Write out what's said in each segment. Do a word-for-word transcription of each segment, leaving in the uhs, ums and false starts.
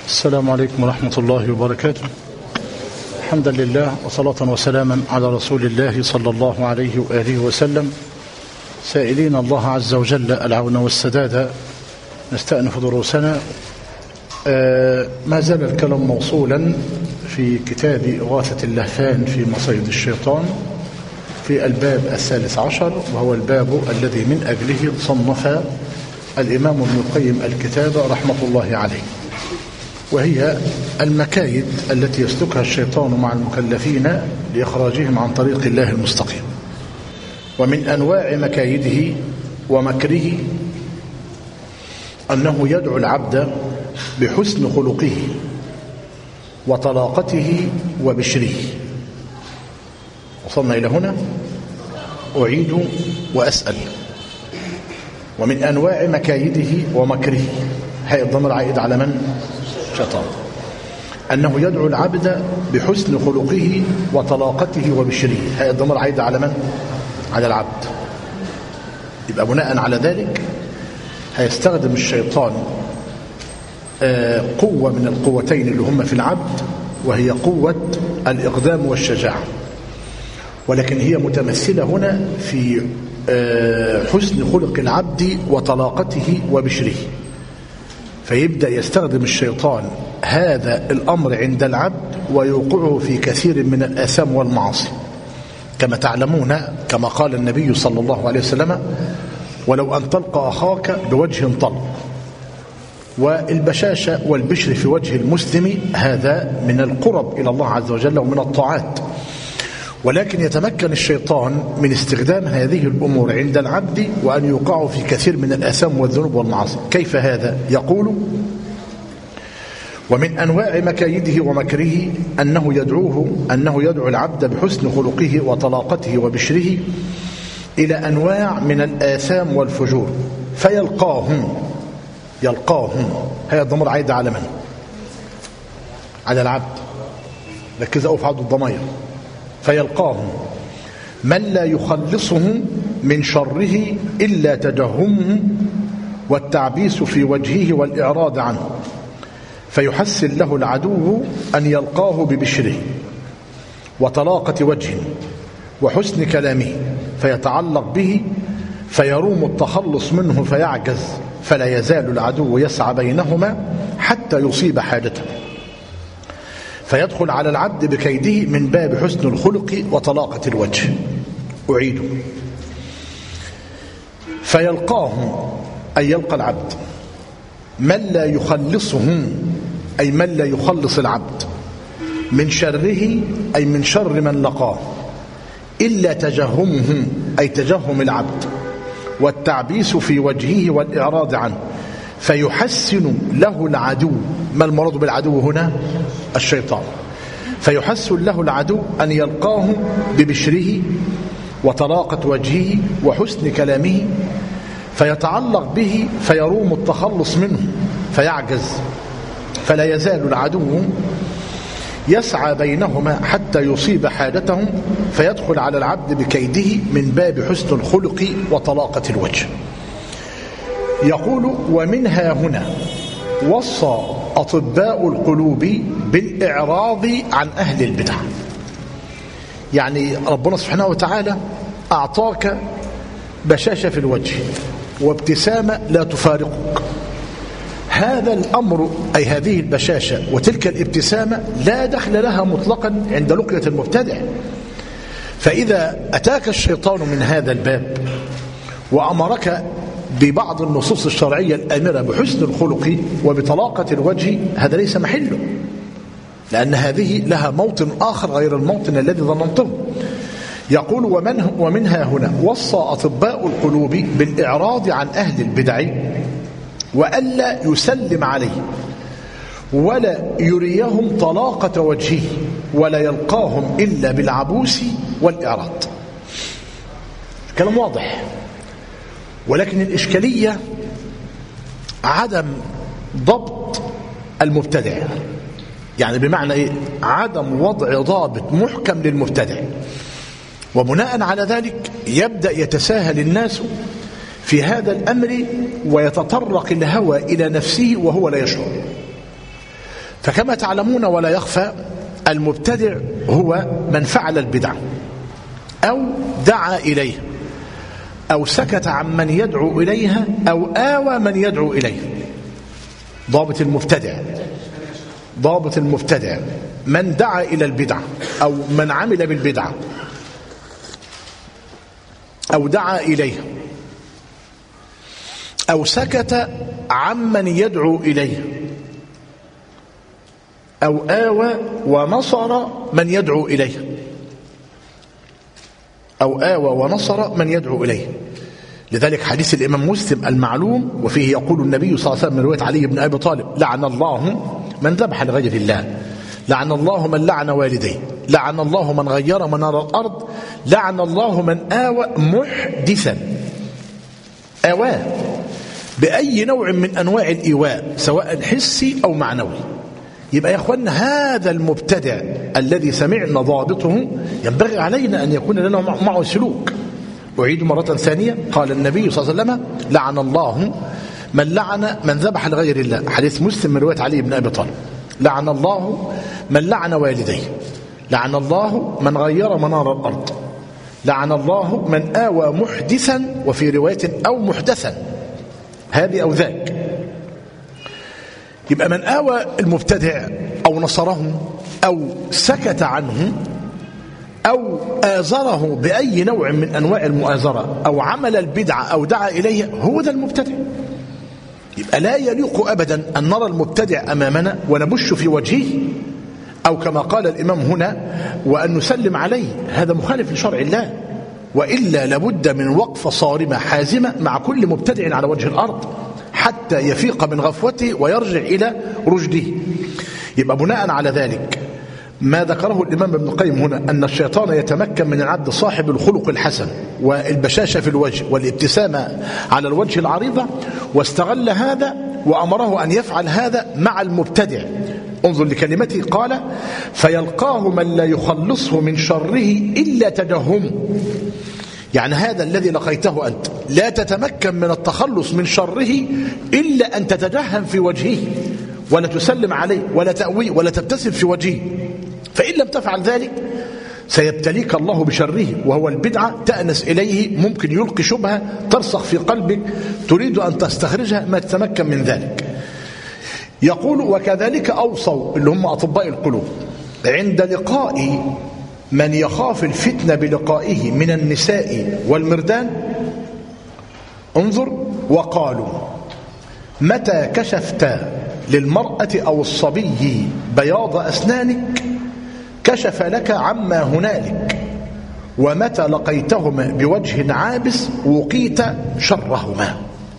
السلام عليكم ورحمة الله وبركاته. الحمد لله وصلاة وسلاما على رسول الله صلى الله عليه وآله وسلم، سائلين الله عز وجل العون والسداد. نستأنف دروسنا. آه ما زال الكلام موصولا في كتاب إغاثة اللهفان في مصيد الشيطان في الباب الثالث عشر، وهو الباب الذي من أجله صنف الإمام ابن القيم الكتاب رحمة الله عليه، وهي المكايد التي يسلكها الشيطان مع المكلفين لإخراجهم عن طريق الله المستقيم. ومن أنواع مكايده ومكره أنه يدعو العبد بحسن خلقه وطلاقته وبشره. وصلنا إلى هنا، أعيد وأسأل. ومن أنواع مكايده ومكره، هاي الضمير عائد على من؟ شيطان. أنه يدعو العبد بحسن خلقه وطلاقته وبشره، هاي الضمير عائد على من؟ على العبد. يبقى بناء على ذلك هيستخدم الشيطان قوة من القوتين اللي هم في العبد، وهي قوة الإقدام والشجاعة، ولكن هي متمثلة هنا في حسن خلق العبد وطلاقته وبشره. فيبدأ يستخدم الشيطان هذا الأمر عند العبد ويوقعه في كثير من الآثام والمعاصي، كما تعلمون كما قال النبي صلى الله عليه وسلم: ولو أن تلقى أخاك بوجه طلق. والبشاشة والبشر في وجه المسلم هذا من القرب إلى الله عز وجل ومن الطاعات، ولكن يتمكن الشيطان من استخدام هذه الأمور عند العبد وأن يوقعه في كثير من الآثام والذنوب والمعاصي. كيف هذا؟ يقول: ومن أنواع مكايده ومكره أنه يدعوه أنه يدعو العبد بحسن خلقه وطلاقته وبشره إلى أنواع من الآثام والفجور فيلقاهم يلقاهم هي الضمير عايدة على من؟ على العبد. ركزوا في عدد الضمير. فيلقاهم من لا يخلصهم من شره إلا تجهمه والتعبيس في وجهه والإعراض عنه، فيحسن له العدو أن يلقاه ببشره وطلاقة وجهه وحسن كلامه، فيتعلق به فيروم التخلص منه فيعجز، فلا يزال العدو يسعى بينهما حتى يصيب حاجته، فيدخل على العبد بكيده من باب حسن الخلق وطلاقة الوجه. أعيد: فيلقاهم أي يلقى العبد من لا يخلصهم أي من لا يخلص العبد من شره أي من شر من لقاه إلا تجهمه أي تجهم العبد والتعبيس في وجهه والإعراض عنه، فيحسن له العدو. ما المراد بالعدو هنا؟ الشيطان. فيحسن له العدو أن يلقاه ببشره وطلاقة وجهه وحسن كلامه، فيتعلق به فيروم التخلص منه فيعجز، فلا يزال العدو يسعى بينهما حتى يصيب حاجتهم، فيدخل على العبد بكيده من باب حسن الخلق وطلاقة الوجه. يقول: ومنها هنا وصى أطباء القلوب بالإعراض عن أهل البدع. يعني ربنا سبحانه وتعالى أعطاك بشاشة في الوجه وابتسامة لا تفارقك. هذا الأمر أي هذه البشاشة وتلك الابتسامة لا دخل لها مطلقا عند لقية المبتدع. فإذا أتاك الشيطان من هذا الباب وأمرك ببعض النصوص الشرعية الآمرة بحسن الخلق وبطلاقة الوجه، هذا ليس محله، لأن هذه لها موطن آخر غير الموطن الذي ظننته. يقول: ومن ومنها هنا وصى أطباء القلوب بالإعراض عن أهل البدع وألا يسلم عليه ولا يريهم طلاقة وجهه ولا يلقاهم إلا بالعبوس والإعراض. كلام واضح، ولكن الإشكالية عدم ضبط المبتدع. يعني بمعنى إيه؟ عدم وضع ضابط محكم للمبتدع، وبناء على ذلك يبدأ يتساهل الناس في هذا الأمر ويتطرق الهوى إلى نفسه وهو لا يشعر. فكما تعلمون ولا يخفى، المبتدع هو من فعل البدعة أو دعا إليه أو سكت عن من يدعو إليها أو آوى من يدعو إليه. ضابط المبتدع ضابط المبتدع من دعا إلى البدعة أو من عمل بالبدعة أو دعا إليها أو سكت عمن يدعو إليه أو آوى ونصر من يدعو إليه أو آوى ونصر من يدعو إليه. لذلك حديث الإمام مسلم المعلوم وفيه يقول النبي صلى الله عليه وسلم من رواية علي بن أبي طالب: لعن الله من ذبح لغير الله، لعن الله من لعن والديه، لعن الله من غير منار الأرض، لعن الله من آوى محدثا. آواه بأي نوع من أنواع الإيواء سواء حسي أو معنوي. يبقى يا أخوانا هذا المبتدع الذي سمعنا ضابطه ينبغي علينا أن يكون لنا معه سلوك. أعيد مرة ثانية، قال النبي صلى الله عليه وسلم: لعن الله من لعن من ذبح لغير الله، حديث مسلم من رواية علي بن أبي طالب. لعن الله من لعن والديه، لعن الله من غير منار الأرض، لعن الله من آوى محدثا، وفي رواية أو محدثا، هذه أو ذاك. يبقى من آوى المبتدع أو نصره أو سكت عنه أو آزره بأي نوع من أنواع المؤازرة أو عمل البدعة أو دعا إليه، هو ذا المبتدع. يبقى لا يليق أبدا أن نرى المبتدع أمامنا ونبش في وجهه، أو كما قال الإمام هنا وأن نسلم عليه، هذا مخالف لشرع الله. وإلا لابد من وقفة صارمة حازمة مع كل مبتدع على وجه الأرض حتى يفيق من غفوته ويرجع إلى رشده. يبقى بناء على ذلك ما ذكره الإمام ابن القيم هنا أن الشيطان يتمكن من العبد صاحب الخلق الحسن والبشاشة في الوجه والابتسامة على الوجه العريضة، واستغل هذا وأمره أن يفعل هذا مع المبتدع. انظر لكلمته، قال: فيلقاه من لا يخلصه من شره إلا تجهمه. يعني هذا الذي لقيته أنت لا تتمكن من التخلص من شره إلا أن تتجهم في وجهه ولا تسلم عليه ولا تأويه ولا تبتسم في وجهه. فإن لم تفعل ذلك سيبتليك الله بشره، وهو البدعة تأنس إليه، ممكن يلقي شبهة ترسخ في قلبك تريد أن تستخرجها ما تتمكن من ذلك. يقول: وكذلك أوصوا، اللي هم أطباء القلوب، عند لقاء من يخاف الفتنة بلقائه من النساء والمردان. انظر، وقالوا: متى كشفت للمرأة أو الصبي بياض أسنانك كشف لك عما هنالك، ومتى لقيتهما بوجه عابس وقيت شرهما.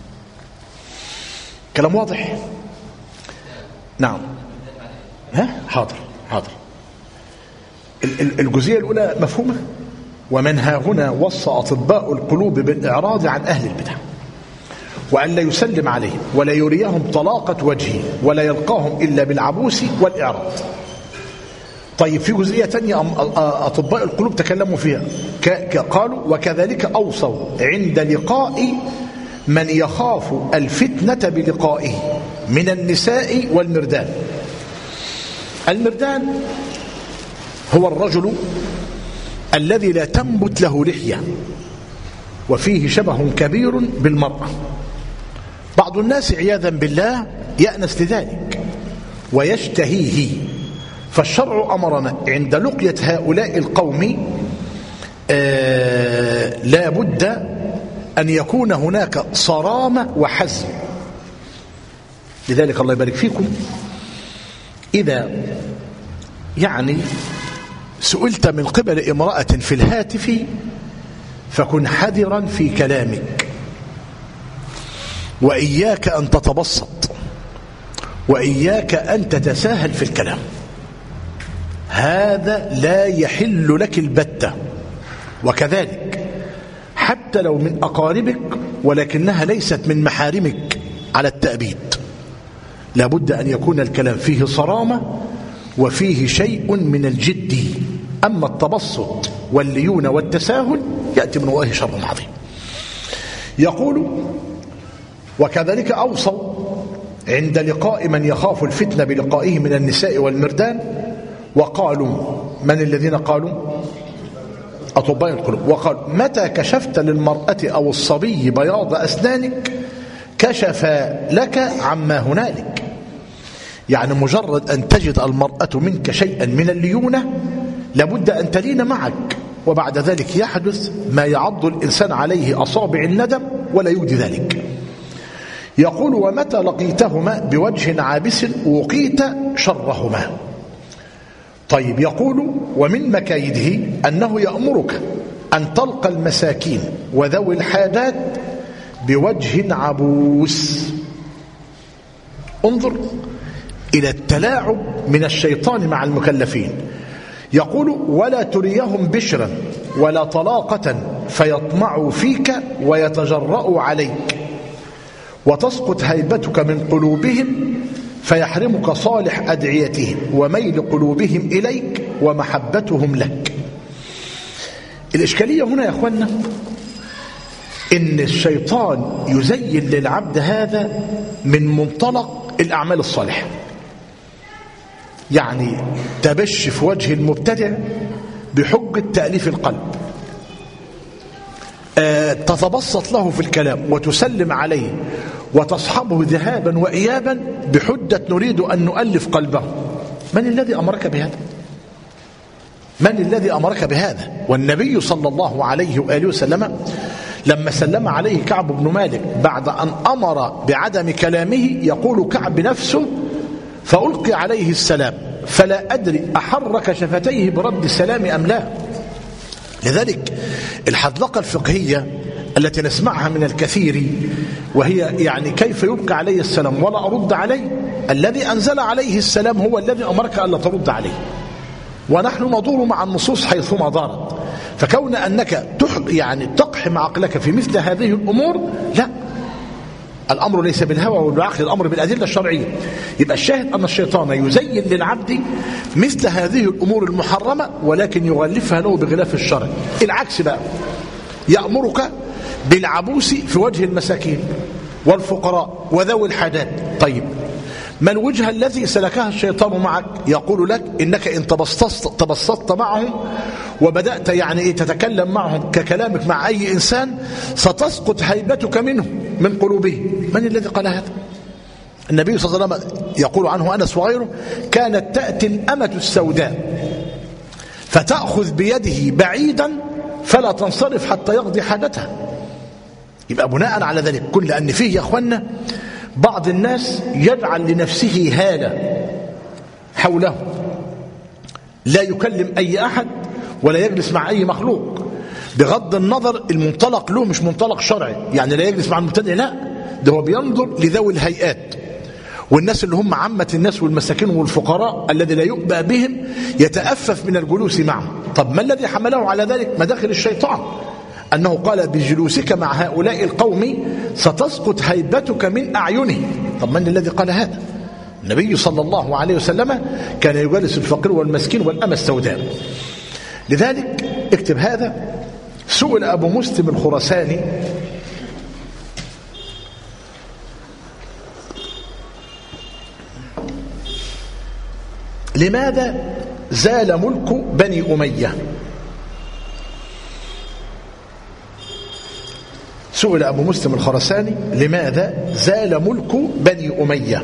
كلام واضح؟ نعم. ها؟ حاضر حاضر. الجزئية الأولى مفهومة. ومن ها هنا وصى أطباء القلوب بالإعراض عن أهل البدع، وأن لا يسلم عليهم ولا يريهم طلاقة وجهه ولا يلقاهم إلا بالعبوس والإعراض. طيب في جزئية تانية أطباء القلوب تكلموا فيها، قالوا: وكذلك أوصوا عند لقاء من يخاف الفتنة بلقائه من النساء والمردان. المردان هو الرجل الذي لا تنبت له لحية وفيه شبه كبير بالمرأة. بعض الناس عياذا بالله يأنس لذلك ويشتهيه، فالشرع أمرنا عند لقية هؤلاء القوم آه لا بد أن يكون هناك صرامة وحزم. لذلك الله يبارك فيكم، إذا يعني سئلت من قبل امرأة في الهاتف فكن حذرا في كلامك، وإياك أن تتبسط، وإياك أن تتساهل في الكلام. هذا لا يحل لك البتة. وكذلك حتى لو من أقاربك ولكنها ليست من محارمك على التأبيد، لابد أن يكون الكلام فيه صرامة وفيه شيء من الجد. أما التبسط والليون والتساهل يأتي من ورائه شر عظيم. يقول: وكذلك أوصوا عند لقاء من يخاف الفتنة بلقائه من النساء والمردان. وقالوا، من الذين قالوا؟ أطباء القلوب. وقال: متى كشفت للمرأة أو الصبي بياض أسنانك كشف لك عما هنالك. يعني مجرد أن تجد المرأة منك شيئا من الليونة لابد أن تلين معك، وبعد ذلك يحدث ما يعض الإنسان عليه أصابع الندم ولا يودي ذلك. يقول: ومتى لقيتهما بوجه عابس وقيت شرهما. طيب، يقول: ومن مكايده أنه يأمرك أن تلقى المساكين وذوي الحاجات بوجه عبوس. انظر إلى التلاعب من الشيطان مع المكلفين. يقول: ولا تريهم بشرا ولا طلاقة فيطمعوا فيك ويتجرأوا عليك وتسقط هيبتك من قلوبهم فيحرمك صالح أدعيتهم وميل قلوبهم إليك ومحبتهم لك. الإشكالية هنا يا أخوانا إن الشيطان يزين للعبد هذا من منطلق الأعمال الصالحة. يعني تبش في وجه المبتدع بحجة تأليف القلب، أه تتبسط له في الكلام وتسلم عليه وتصحبه ذهابا وإيابا بحجة نريد أن نؤلف قلبه. من الذي أمرك بهذا؟ من الذي أمرك بهذا؟ والنبي صلى الله عليه وآله وسلم لما سلم عليه كعب بن مالك بعد أن أمر بعدم كلامه، يقول كعب نفسه: فألقي عليه السلام فلا أدري أحرك شفتيه برد السلام أم لا. لذلك الحذلقة الفقهية التي نسمعها من الكثير وهي يعني كيف يبقى عليه السلام ولا أرد عليه، الذي أنزل عليه السلام هو الذي أمرك ألا ترد عليه، ونحن ندور مع النصوص حيثما دارت. فكون أنك يعني تقحم عقلك في مثل هذه الأمور، لا، الأمر ليس بالهوى والعقل، الأمر بالأدلة الشرعية. يبقى الشاهد أن الشيطان يزين للعبد مثل هذه الأمور المحرمة ولكن يغلفها له بغلاف الشرع. العكس بقى، يأمرك بالعبوس في وجه المساكين والفقراء وذوي الحاجات. طيب، ما الوجه الذي سلكها الشيطان معك؟ يقول لك: إنك إن تبسطت, تبسطت معهم وبدأت يعني إيه تتكلم معهم ككلامك مع أي إنسان ستسقط هيبتك منه من قلوبهم. من الذي قال هذا؟ النبي صلى الله عليه وسلم يقول عنه أنس وغيره: كانت تأتي الأمة السوداء فتأخذ بيده بعيدا فلا تنصرف حتى يقضي حاجتها. يبقى بناء على ذلك كل أن فيه يا أخوانا بعض الناس يجعل لنفسه هالة حوله، لا يكلم أي أحد ولا يجلس مع أي مخلوق، بغض النظر المنطلق له مش منطلق شرعي. يعني لا يجلس مع المبتدع، لا، ده هو بينظر لذوي الهيئات والناس اللي هم عامة الناس والمساكين والفقراء الذي لا يؤبأ بهم، يتأفف من الجلوس معهم. طب ما الذي حمله على ذلك؟ مداخل الشيطان، أنه قال: بجلوسك مع هؤلاء القوم ستسقط هيبتك من أعينهم. طب من الذي قال هذا؟ النبي صلى الله عليه وسلم كان يجالس الفقير والمسكين والأمة السوداء. لذلك اكتب هذا: سئل أبو مسلم الخراساني لماذا زال ملك بني أمية؟ سئل أبو مسلم الخراساني لماذا زال ملك بني أمية؟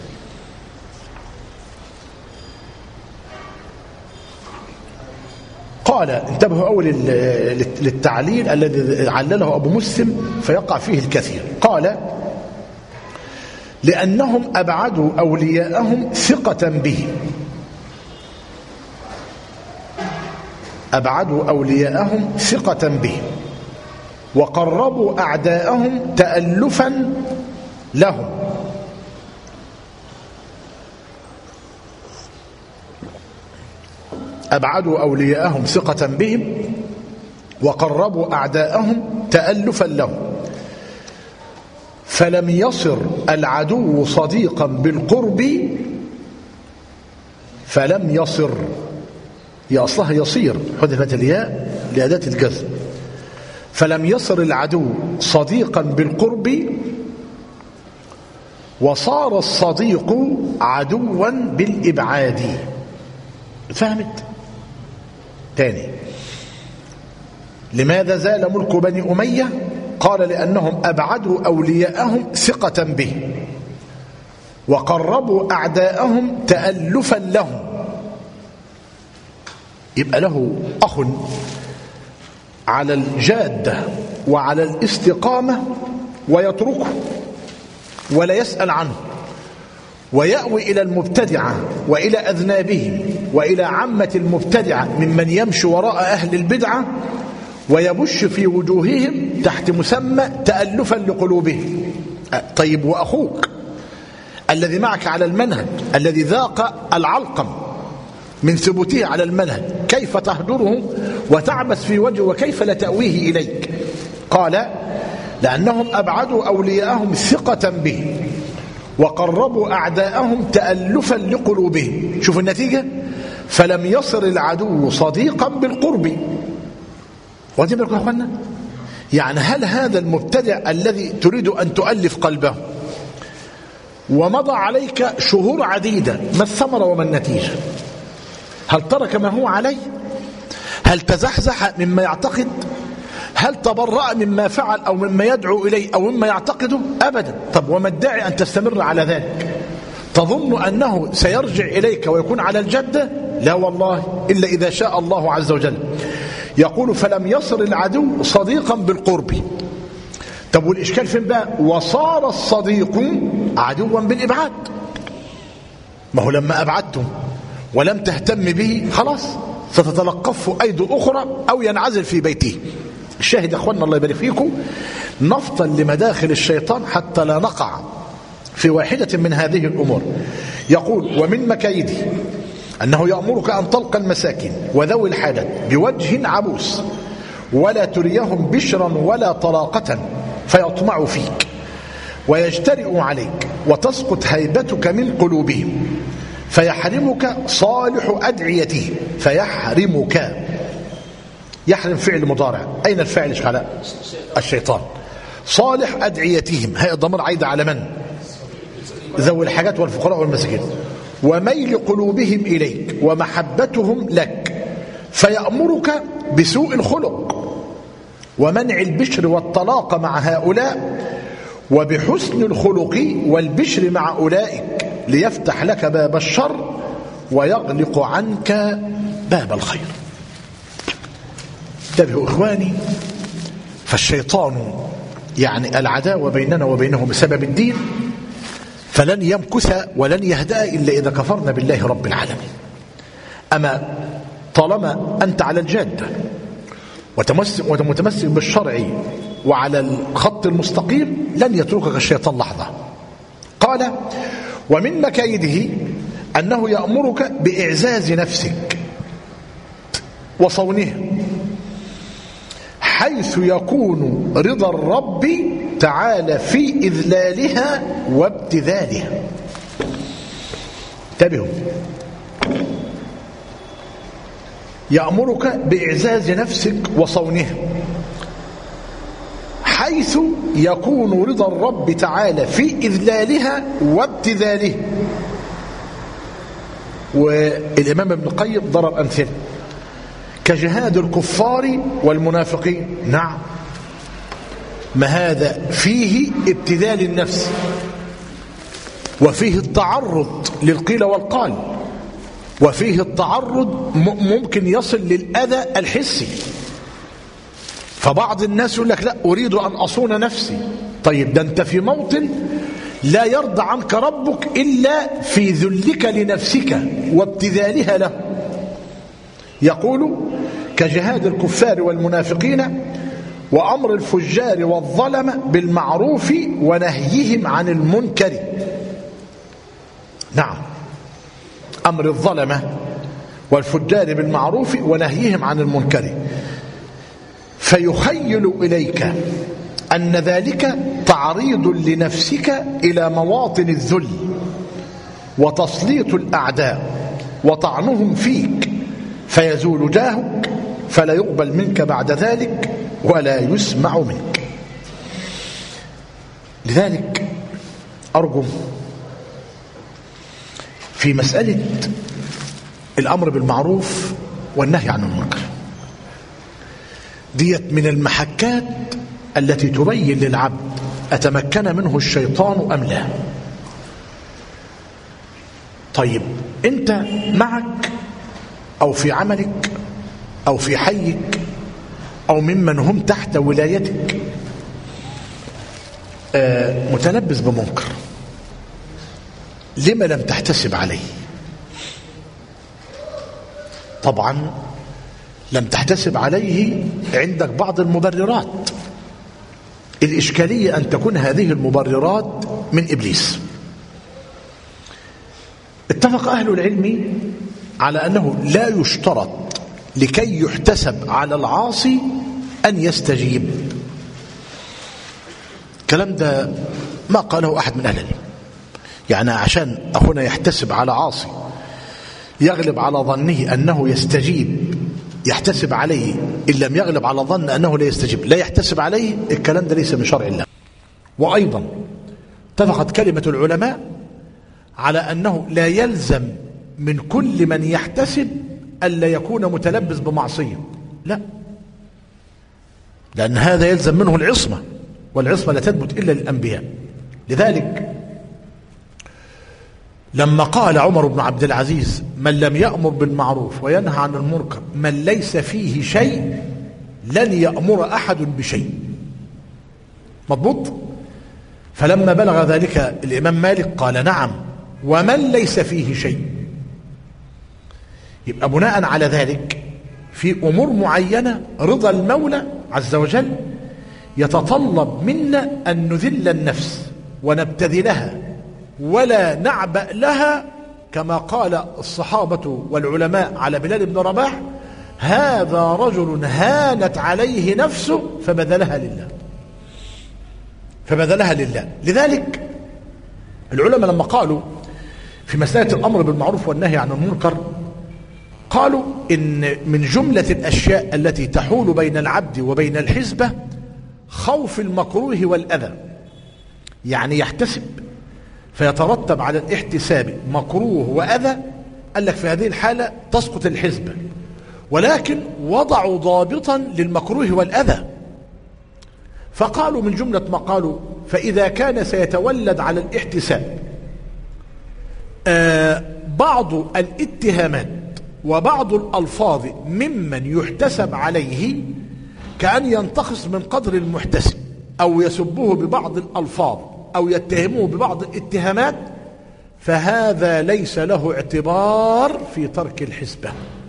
قال، انتبهوا أول للتعليل الذي علله أبو مسلم فيقع فيه الكثير. قال: لأنهم أبعدوا أولياءهم ثقة به، أبعدوا أولياءهم ثقة به وقربوا أعداءهم تألفا لهم. أبعدوا أولياءهم ثقة بهم وقربوا أعداءهم تألفا لهم، فلم يصر العدو صديقا بالقرب، فلم يصر، هي أصلها يصير، حذفت الياء لأداة الجزم، فلم يصر العدو صديقا بالقرب وصار الصديق عدوا بالإبعاد. فهمت؟ تاني، لماذا زال ملك بني أمية؟ قال لأنهم أبعدوا أولياءهم ثقة به، وقربوا أعداءهم تألفا لهم. يبقى له أخ على الجادة وعلى الاستقامة ويتركه ولا يسأل عنه، ويأوي إلى المبتدعة وإلى أذنابهم وإلى عامة المبتدعة ممن يمشي وراء أهل البدعة ويبش في وجوههم تحت مسمى تألفا لقلوبهم. طيب، وأخوك الذي معك على المنهج الذي ذاق العلقم من ثبوته على المنهج، كيف تهجره وتعبث في وجهه وكيف لا تأويه إليك؟ قال لأنهم أبعدوا أولياءهم ثقة به وقربوا أعداءهم تألفا لقلوبهم. شوف النتيجة، فلم يصر العدو صديقا بالقرب. واخدين بالكم يا اخوانا؟ يعني هل هذا المبتدع الذي تريد أن تؤلف قلبه ومضى عليك شهور عديدة، ما الثمرة وما النتيجة؟ هل ترك ما هو عليه؟ هل تزحزح مما يعتقد؟ هل تبرأ مما فعل أو مما يدعو إليه أو مما يعتقده؟ أبدا. طب وما الداعي أن تستمر على ذلك؟ تظن أنه سيرجع إليك ويكون على الجدة؟ لا والله، إلا إذا شاء الله عز وجل. يقول فلم يصر العدو صديقا بالقرب. طب والإشكال فين بقى؟ وصار الصديق عدوا بالإبعاد. ما هو لما أبعدته ولم تهتم به خلاص ستتلقفه أيد أخرى أو ينعزل في بيته. الشاهد يا أخوانا الله يبارك فيكم، نفطا لمداخل الشيطان حتى لا نقع في واحدة من هذه الأمور. يقول ومن مكايده أنه يأمرك أن تلقى المساكين وذوي الحاجات بوجه عبوس ولا تريهم بشرا ولا طلاقة فيطمع فيك ويجترئ عليك وتسقط هيبتك من قلوبهم فيحرمك صالح أدعيته. فيحرمك، يحرم فعل مضارع، أين الفعل على الشيطان؟ صالح أدعيتهم، هي الضمير عايدة على من؟ ذوي الحاجات والفقراء والمساكين. وميل قلوبهم إليك ومحبتهم لك فيأمرك بسوء الخلق ومنع البشر والطلاق مع هؤلاء وبحسن الخلق والبشر مع أولئك ليفتح لك باب الشر ويغلق عنك باب الخير. انتبهوا إخواني، فالشيطان يعني العداوة بيننا وبينه بسبب الدين، فلن يمكث ولن يهدأ إلا إذا كفرنا بالله رب العالمين. أما طالما أنت على الجادة ومتمسك بالشرع وعلى الخط المستقيم لن يتركك الشيطان لحظة. قال ومن مكايده أنه يأمرك بإعزاز نفسك وصونها حيث يكون رضا الرب تعالى في إذلالها وابتذالها. انتبهوا، يأمرك بإعزاز نفسك وصونها حيث يكون رضا الرب تعالى في إذلالها وابتذالها. والإمام ابن القيم ضرب أمثلة كجهاد الكفار والمنافقين. نعم، ما هذا فيه ابتذال النفس وفيه التعرض للقيل والقال وفيه التعرض ممكن يصل للأذى الحسي. فبعض الناس يقول لك لا أريد أن أصون نفسي. طيب ده أنت في موطن لا يرضى عنك ربك إلا في ذلك لنفسك وابتذالها له. يقول كجهاد الكفار والمنافقين وأمر الفجار والظلم بالمعروف ونهيهم عن المنكر. نعم، أمر الظلمة والفجار بالمعروف ونهيهم عن المنكر. فيخيل إليك أن ذلك تعريض لنفسك إلى مواطن الذل وتسليط الأعداء وطعنهم فيك فيزول جاهك فلا يقبل منك بعد ذلك ولا يسمع منك. لذلك أرجو في مسألة الأمر بالمعروف والنهي عن المنكر ديت من المحكات التي تبين للعبد أتمكن منه الشيطان أم لا. طيب أنت معك أو في عملك أو في حيك أو ممن هم تحت ولايتك آه متلبس بمنكر، لما لم تحتسب عليه؟ طبعا لم تحتسب عليه عندك بعض المبررات. الإشكالية أن تكون هذه المبررات من إبليس. اتفق أهل العلم على أنه لا يشترط لكي يحتسب على العاصي أن يستجيب. الكلام ده ما قاله أحد من أهل العلم. يعني عشان أخونا يحتسب على عاصي يغلب على ظنه أنه يستجيب يحتسب عليه، إن لم يغلب على ظن أنه لا يستجيب لا يحتسب عليه، الكلام ده ليس من شرع الله. وأيضا اتفقت كلمة العلماء على أنه لا يلزم من كل من يحتسب ألا يكون متلبس بمعصية، لا، لأن هذا يلزم منه العصمة، والعصمة لا تثبت إلا للأنبياء. لذلك لما قال عمر بن عبد العزيز من لم يأمر بالمعروف وينهى عن المنكر من ليس فيه شيء لن يأمر أحد بشيء، مضبوط؟ فلما بلغ ذلك الإمام مالك قال نعم ومن ليس فيه شيء. يبقى بناء على ذلك في أمور معينة رضا المولى عز وجل يتطلب منا أن نذل النفس ونبتذلها ولا نعبأ لها، كما قال الصحابة والعلماء على بلال بن رباح هذا رجل هانت عليه نفسه فبذلها لله فبذلها لله. لذلك العلماء لما قالوا في مسألة الأمر بالمعروف والنهي عن المنكر قالوا إن من جملة الأشياء التي تحول بين العبد وبين الحسبة خوف المكروه والأذى. يعني يحتسب فيترتب على الاحتساب مكروه وأذى، قال لك في هذه الحالة تسقط الحسبة، ولكن وضعوا ضابطا للمكروه والأذى. فقالوا من جملة ما قالوا فإذا كان سيتولد على الاحتساب آه بعض الاتهامات وبعض الألفاظ ممن يحتسب عليه كأن ينتقص من قدر المحتسب أو يسبه ببعض الألفاظ أو يتهمه ببعض الاتهامات، فهذا ليس له اعتبار في ترك الحسبة.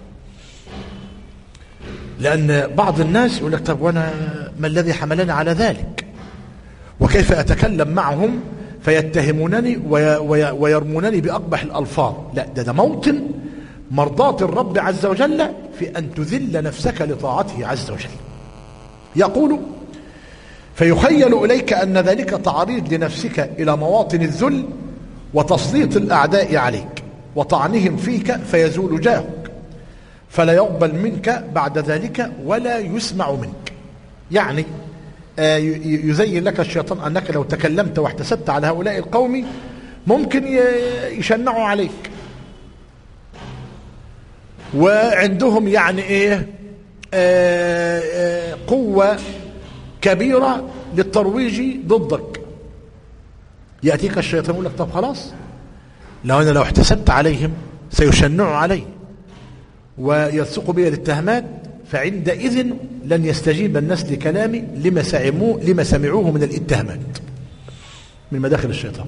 لأن بعض الناس يقول لك طب وأنا ما الذي حملني على ذلك؟ وكيف أتكلم معهم فيتهمونني ويرمونني بأقبح الألفاظ؟ لا، ده, ده موطن مرضاة الرب عز وجل في أن تذل نفسك لطاعته عز وجل. يقول فيخيل إليك أن ذلك تعريض لنفسك إلى مواطن الذل وتسليط الأعداء عليك وطعنهم فيك فيزول جاهك فلا يقبل منك بعد ذلك ولا يسمع منك. يعني يزين لك الشيطان أنك لو تكلمت واحتسبت على هؤلاء القوم ممكن يشنعوا عليك، وعندهم يعني إيه آه آه قوة كبيرة للترويج ضدك. يأتيك الشيطان يقول لك طب خلاص لو أنا لو احتسبت عليهم سيشنعوا علي ويلصقوا بي الاتهامات، فعندئذ لن يستجيب الناس لكلامي لما سمعوه لما سمعوه من الاتهامات. من مداخل الشيطان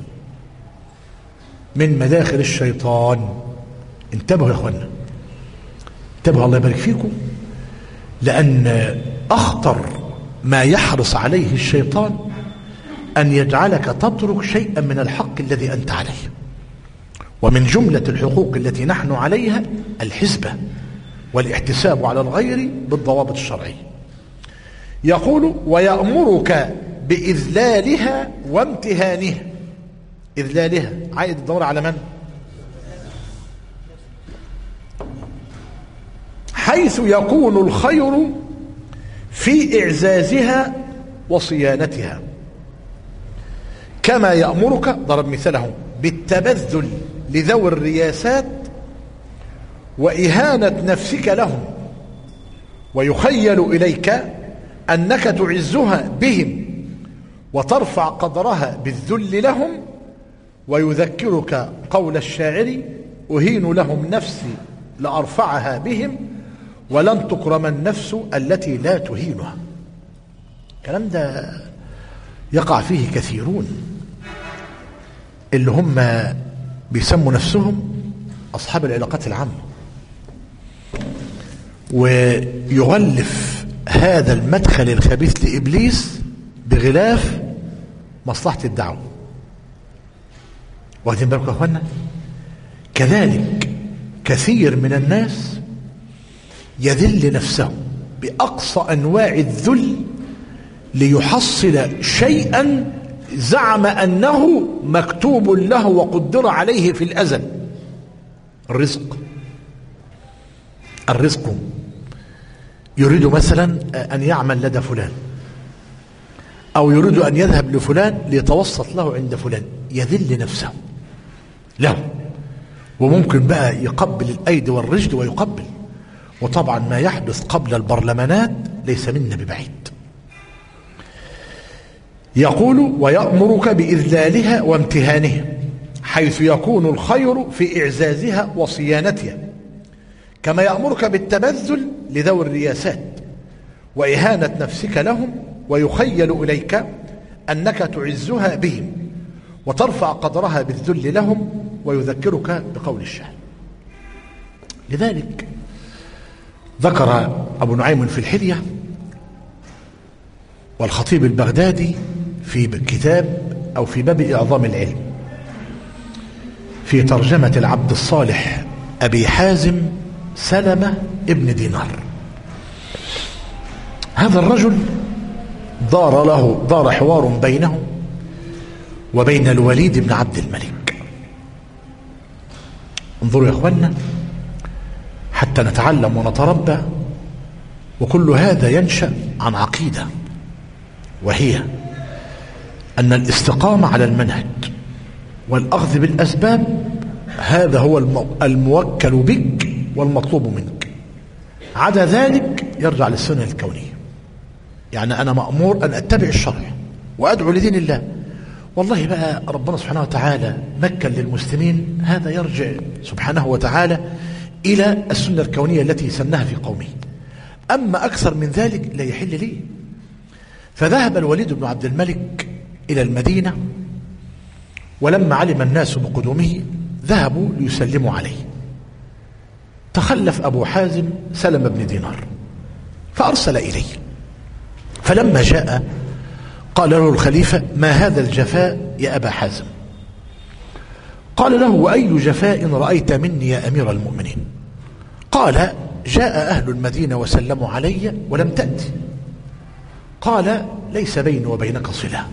من مداخل الشيطان. انتبهوا يا اخوانا، انتبهوا الله يبارك فيكم، لأن أخطر ما يحرص عليه الشيطان أن يجعلك تترك شيئا من الحق الذي أنت عليه. ومن جملة الحقوق التي نحن عليها الحسبة والاحتساب على الغير بالضوابط الشرعية. يقول ويأمرك بإذلالها وامتهانها. إذلالها عائد الدور على من؟ حيث يكون الخير في إعزازها وصيانتها. كما يأمرك، ضرب مثاله، بالتبذل لذوي الرياسات وإهانة نفسك لهم، ويخيل إليك أنك تعزها بهم وترفع قدرها بالذل لهم، ويذكرك قول الشاعر: أهين لهم نفسي لأرفعها بهم، ولن تكرم النفس التي لا تهينها. الكلام ده يقع فيه كثيرون اللي هم بيسموا نفسهم أصحاب العلاقات العامة، ويغلف هذا المدخل الخبيث لإبليس بغلاف مصلحة الدعوة. واخدين بالكم يا اخوانا؟ كذلك كثير من الناس يذل نفسه بأقصى أنواع الذل ليحصل شيئا زعم أنه مكتوب له وقدر عليه في الأزل. الرزق الرزق يريد مثلا أن يعمل لدى فلان، أو يريد أن يذهب لفلان ليتوسط له عند فلان، يذل نفسه له، وممكن بقى يقبل الأيدي والرجل ويقبل. وطبعا ما يحدث قبل البرلمانات ليس منا ببعيد. يقول: ويأمرك بإذلالها وامتهانها، حيث يكون الخير في إعزازها وصيانتها، كما يأمرك بالتبذل لذوي الرياسات وإهانة نفسك لهم، ويخيل إليك أنك تعزها بهم وترفع قدرها بالذل لهم، ويذكرك بقول الشاعر. لذلك ذكر أبو نعيم في الحلية والخطيب البغدادي في كتاب أو في باب إعظام العلم في ترجمة العبد الصالح أبي حازم سلمة ابن دينار. هذا الرجل دار له دار حوار بينه وبين الوليد بن عبد الملك. انظروا يا اخوانا حتى نتعلم ونتربى، وكل هذا ينشأ عن عقيدة، وهي أن الاستقامة على المنهج والأخذ بالأسباب هذا هو الموكل بك والمطلوب منك. عدا ذلك يرجع للسنة الكونية. يعني أنا مأمور أن أتبع الشرع وأدعو لدين الله، والله بقى ربنا سبحانه وتعالى مكن للمسلمين، هذا يرجع سبحانه وتعالى إلى السنة الكونية التي سنها في قومه. أما أكثر من ذلك لا يحل لي. فذهب الوليد بن عبد الملك إلى المدينة، ولما علم الناس بقدومه ذهبوا ليسلموا عليه. تخلف أبو حازم سلم بن دينار فأرسل إليه، فلما جاء قال له الخليفة: ما هذا الجفاء يا أبا حازم؟ قال له: وأي جفاء رأيت مني يا أمير المؤمنين؟ قال: جاء أهل المدينة وسلموا علي ولم تأتي. قال: ليس بيني وبينك صلة،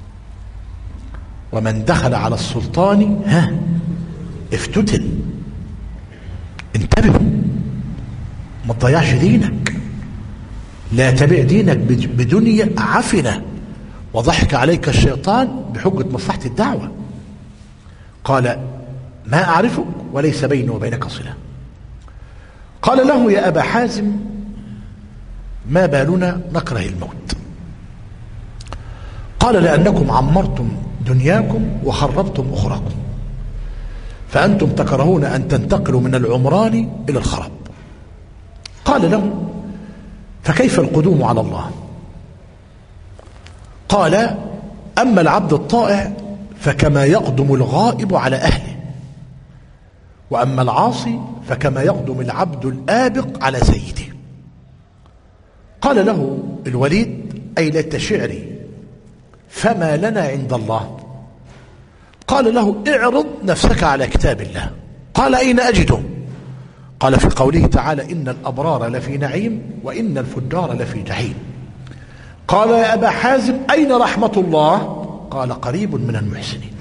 ومن دخل على السلطان ها افتتن. انتبهوا، ما تضيعش دينك، لا تبع دينك بدنيا عفنة وضحك عليك الشيطان بحجة مصلحة الدعوة. قال: ما أعرفك وليس بيني وبينك صلة. قال له: يا أبا حازم، ما بالنا نكره الموت؟ قال: لأنكم عمرتم دنياكم وخربتم أخراكم، فأنتم تكرهون أن تنتقلوا من العمران إلى الخراب. قال له: فكيف القدوم على الله؟ قال: أما العبد الطائع فكما يقدم الغائب على أهله، وأما العاصي فكما يقدم العبد الآبق على سيده. قال له الوليد: أي ليت شعري، فما لنا عند الله؟ قال له: اعرض نفسك على كتاب الله. قال: أين أجده؟ قال: في قوله تعالى: إن الأبرار لفي نعيم وإن الفجار لفي جحيم. قال: يا أبا حازم، أين رحمة الله؟ قال: قريب من المحسنين.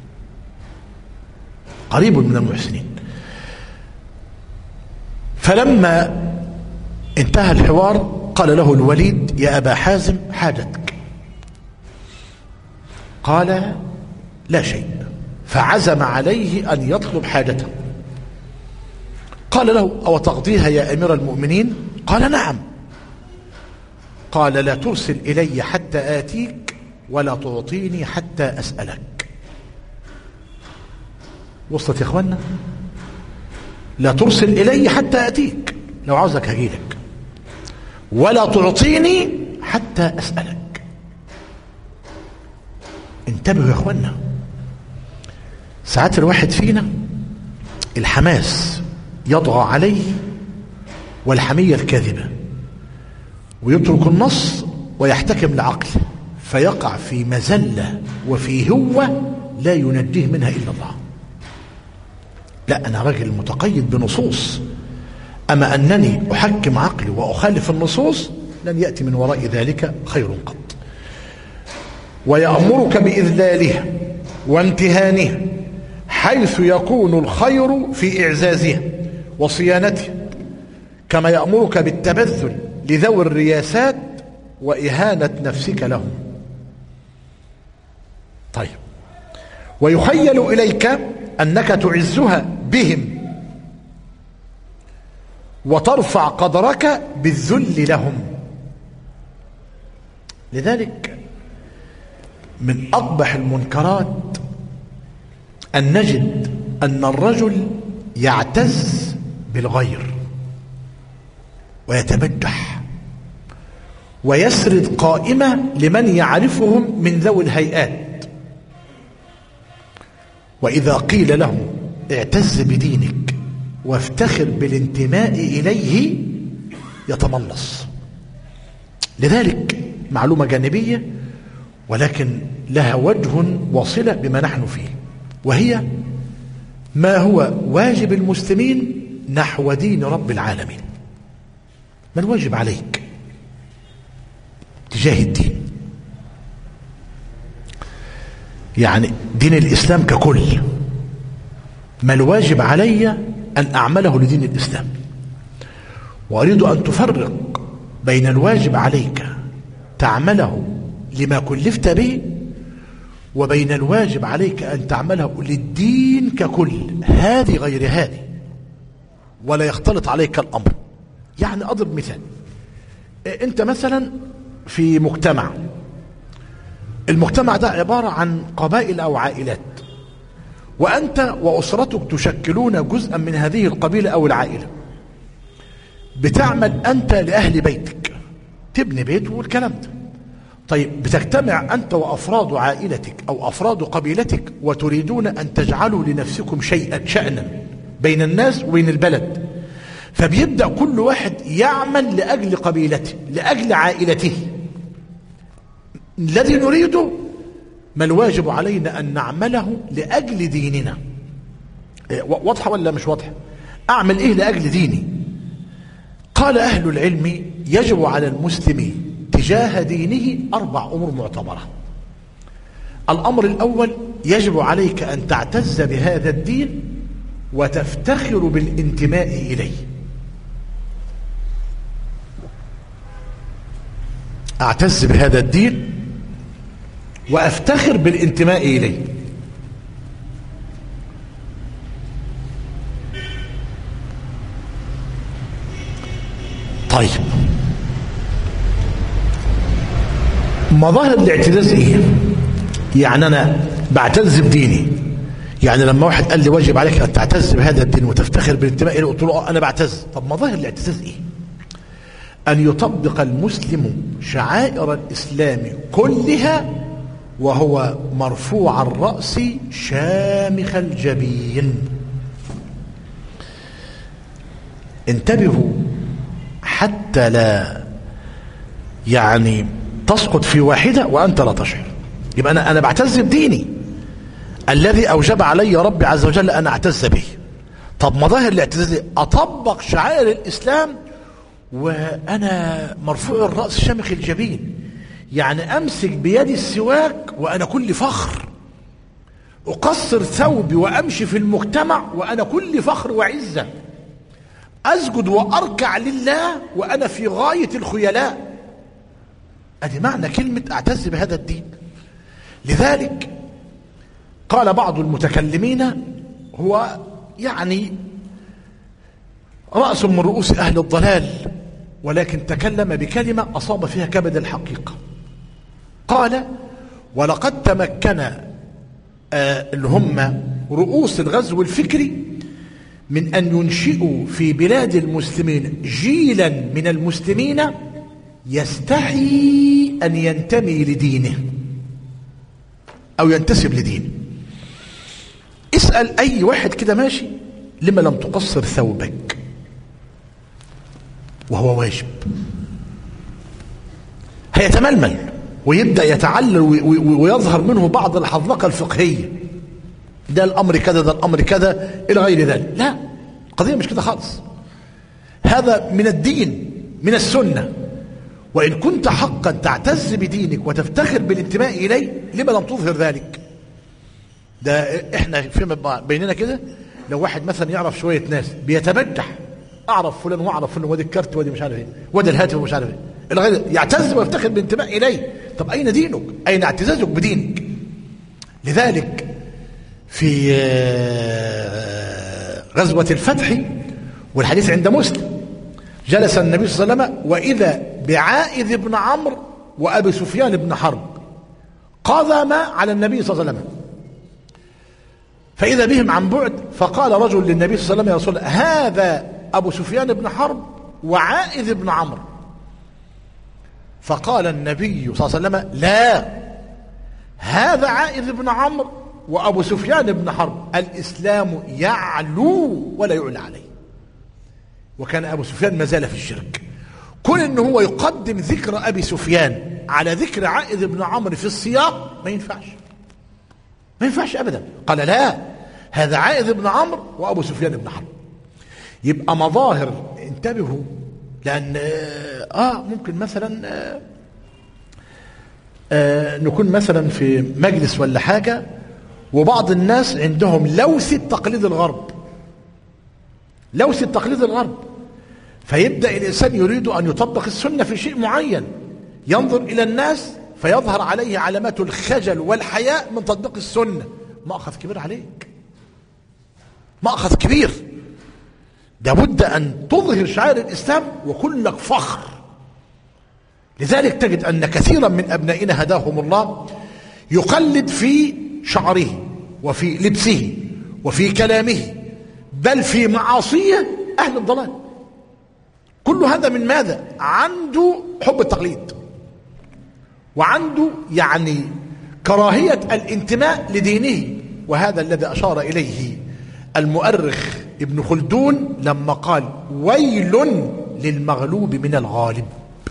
قريب من المحسنين. فلما انتهى الحوار قال له الوليد: يا أبا حازم، حاجتك؟ قال: لا شيء، فعزم عليه أن يطلب حاجته. قال له: أو تقضيها يا أمير المؤمنين؟ قال: نعم. قال: لا ترسل إلي حتى آتيك ولا تعطيني حتى أسألك. وصلت يا إخوانا؟ لا ترسل إلي حتى آتيك، لو عاوزك هجيلك، ولا تعطيني حتى أسألك. انتبهوا يا إخوانا، ساعات الواحد فينا الحماس يطغى عليه والحمية الكاذبة، ويترك النص ويحتكم لعقله، فيقع في مزلة وفي هوة لا ينجيه منها إلا الله. لا، أنا راجل متقيد بنصوص، أما أنني أحكم عقلي وأخالف النصوص لن يأتي من وراء ذلك خير قط. ويأمرك بإذلالها وامتهانها حيث يكون الخير في إعزازها وصيانتها، كما يأمرك بالتبذل لذوي الرياسات وإهانة نفسك لهم. طيب، ويخيل إليك أنك تعزها بهم وترفع قدرك بالذل لهم. لذلك من أقبح المنكرات أن نجد أن الرجل يعتز بالغير ويتبجح ويسرد قائمة لمن يعرفهم من ذوي الهيئات، وإذا قيل له اعتز بدينك وافتخر بالانتماء إليه يتملص. لذلك معلومة جانبية ولكن لها وجه وصلة بما نحن فيه، وهي ما هو واجب المسلمين نحو دين رب العالمين. ما الواجب عليك تجاه الدين؟ يعني دين الإسلام ككل، ما الواجب علي أن أعمله لدين الإسلام؟ وأريد أن تفرق بين الواجب عليك تعمله لما كلفت به وبين الواجب عليك أن تعمله للدين ككل، هذه غير هذه، ولا يختلط عليك الأمر. يعني أضرب مثال، أنت مثلا في مجتمع، المجتمع ده عبارة عن قبائل أو عائلات، وأنت وأسرتك تشكلون جزءا من هذه القبيلة أو العائلة. بتعمل أنت لأهل بيتك، تبني بيت والكلام ده. طيب، بتجتمع أنت وأفراد عائلتك أو أفراد قبيلتك وتريدون أن تجعلوا لنفسكم شيئا شأنا بين الناس وبين البلد، فبيبدأ كل واحد يعمل لأجل قبيلته لأجل عائلته. الذي نريده ما الواجب علينا أن نعمله لأجل ديننا. واضحة ولا مش واضحة؟ أعمل إيه لأجل ديني؟ قال أهل العلم يجب على المسلم تجاه دينه أربع أمور معتبرة. الأمر الأول، يجب عليك أن تعتز بهذا الدين وتفتخر بالانتماء إليه. أعتز بهذا الدين وأفتخر بالانتماء إليه. طيب، مظاهر الاعتزاز ايه؟ يعني انا بعتز بديني، يعني لما واحد قال لي واجب عليك ان تعتز بهذا الدين وتفتخر بالانتماء اليه، قلت له اه انا بعتز. طب مظاهر الاعتزاز ايه؟ ان يطبق المسلم شعائر الاسلام كلها وهو مرفوع الراس شامخ الجبين. انتبهوا حتى لا يعني تسقط في واحدة وأنت لا تشعر. يبقى أنا أنا بعتز بديني الذي أوجب علي ربي عز وجل أن أعتز به. طب مظاهر الاعتزاز، أطبق شعائر الإسلام وأنا مرفوع الرأس شامخ الجبين، يعني أمسك بيدي السواك وأنا كل فخر، أقصر ثوبي وأمشي في المجتمع وأنا كل فخر وعزة، أسجد وأركع لله وأنا في غاية الخيلاء. أدي معنى كلمة أعتز بهذا الدين. لذلك قال بعض المتكلمين هو يعني رأس من رؤوس أهل الضلال، ولكن تكلم بكلمة أصاب فيها كبد الحقيقة. قال: ولقد تمكن آه اللي هم رؤوس الغزو الفكري من أن ينشئوا في بلاد المسلمين جيلا من المسلمين يستحي أن ينتمي لدينه أو ينتسب لدينه. اسأل أي واحد كده ماشي: لما لم تقصر ثوبك؟ وهو واجب. هيتململ ويبدأ يتعلل ويظهر منه بعض الحذلقة الفقهية، ده الأمر كذا، ده الأمر كذا، إلى غير ذلك. لا، القضية مش كده خالص. هذا من الدين، من السنة. وإن كنت حقا تعتز بدينك وتفتخر بالانتماء إليه، لما لم تظهر ذلك؟ ده إحنا فيما بيننا كده، لو واحد مثلا يعرف شوية ناس بيتبجح: أعرف فلان وأعرف فلان، وادي الكارت وادي مش عارف إيه، وادي الهاتف ومش عارف إيه، إلى غير، يعتز ويفتخر بالانتماء إليه. طب أين دينك؟ أين اعتزازك بدينك؟ لذلك في غزوة الفتح، والحديث عند مسلم، جلس النبي صلى الله عليه وسلم وإذا بعائذ بن عمرو وأبي سفيان بن حرب قدم على النبي صلى الله عليه وسلم، فإذا بهم عن بعد، فقال رجل للنبي صلى الله عليه وسلم: يا رسول الله، هذا أبو سفيان بن حرب وعائذ بن عمرو. فقال النبي صلى الله عليه وسلم: لا، هذا عائذ بن عمرو وأبو سفيان بن حرب، الإسلام يعلو ولا يعلى عليه. وكان أبو سفيان ما زال في الشرك. كون إنه هو يقدم ذكر أبي سفيان على ذكر عائذ بن عمرو في السياق ما ينفعش، ما ينفعش أبدا. قال: لا، هذا عائذ بن عمرو وأبو سفيان بن حرب. يبقى مظاهر، انتبهوا، لأن آه ممكن مثلا آه آه نكون مثلا في مجلس ولا حاجة، وبعض الناس عندهم لوثة تقليد الغرب، لوثة تقليد الغرب، فيبدأ الإنسان يريد أن يطبق السنة في شيء معين، ينظر إلى الناس فيظهر عليه علامات الخجل والحياء من تطبيق السنة. مأخذ كبير عليك، مأخذ كبير. لابد أن تظهر شعائر الإسلام وكلك فخر. لذلك تجد أن كثيرا من أبنائنا هداهم الله يقلد في شعره وفي لبسه وفي كلامه، بل في معاصيه أهل الضلال. كل هذا من ماذا؟ عنده حب التقليد، وعنده يعني كراهية الانتماء لدينه. وهذا الذي أشار إليه المؤرخ ابن خلدون لما قال: ويل للمغلوب من الغالب.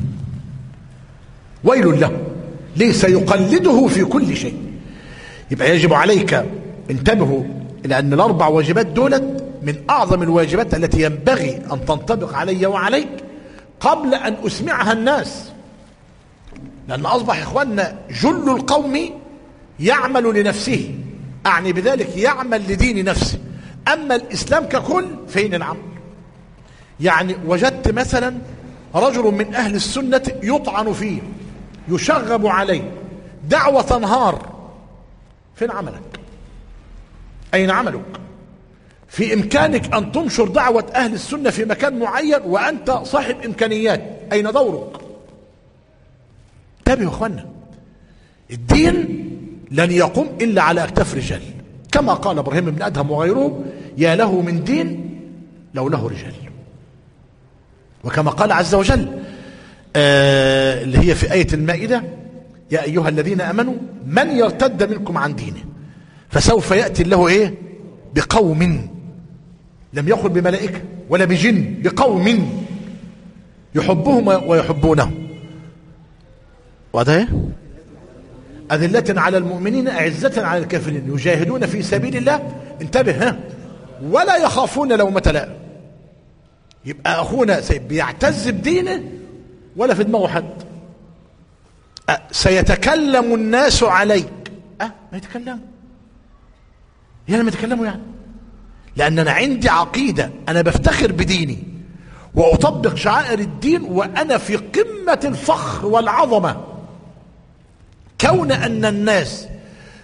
ويل له، ليس يقلده في كل شيء. يبقى يجب عليك، انتبهوا إلى أن الأربع واجبات دولت من أعظم الواجبات التي ينبغي أن تنطبق علي وعليك قبل أن أسمعها الناس. لأن أصبح إخواننا جل القوم يعمل لنفسه، أعني بذلك يعمل لدين نفسه، أما الإسلام ككل فين العمل؟ يعني وجدت مثلا رجل من أهل السنة يطعن فيه، يشغب عليه، دعوة تنهار، فين عملك؟ أين عملك؟ في إمكانك أن تنشر دعوة أهل السنة في مكان معين وأنت صاحب إمكانيات، أين دورك؟ انتبهوا أخوانا، الدين لن يقوم إلا على أكتاف رجال، كما قال إبراهيم بن أدهم وغيره: يا له من دين لو له رجال. وكما قال عز وجل آه اللي هي في آية المائدة: يا أيها الذين آمنوا من يرتد منكم عن دينه فسوف يأتي الله إيه؟ بقوم، لم يقل بملائكة ولا بجن، بقوم يحبهم ويحبونه. وهذا ايه؟ أذلة على المؤمنين أعزة على الكافرين يجاهدون في سبيل الله، انتبه، ها، ولا يخافون لومة لائم. يبقى أخونا بيعتز بدينه ولا في دماغه حد. أه سيتكلم الناس عليك، أه ما يتكلموا، يعني ما يتكلموا يعني، لأن أنا عندي عقيدة، أنا بفتخر بديني وأطبق شعائر الدين وأنا في قمة الفخر والعظمة. كون أن الناس